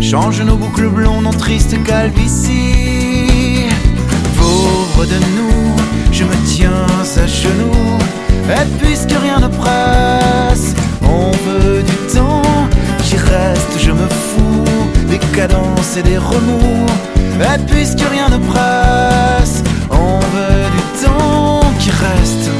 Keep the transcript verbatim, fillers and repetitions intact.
change nos boucles blondes en triste calvitie. Pauvre de nous, je me tiens à genoux, et puisque rien ne presse, on veut du temps qui reste, je me fous des cadences et des remous. Et puisque rien ne presse, on veut du temps qui reste.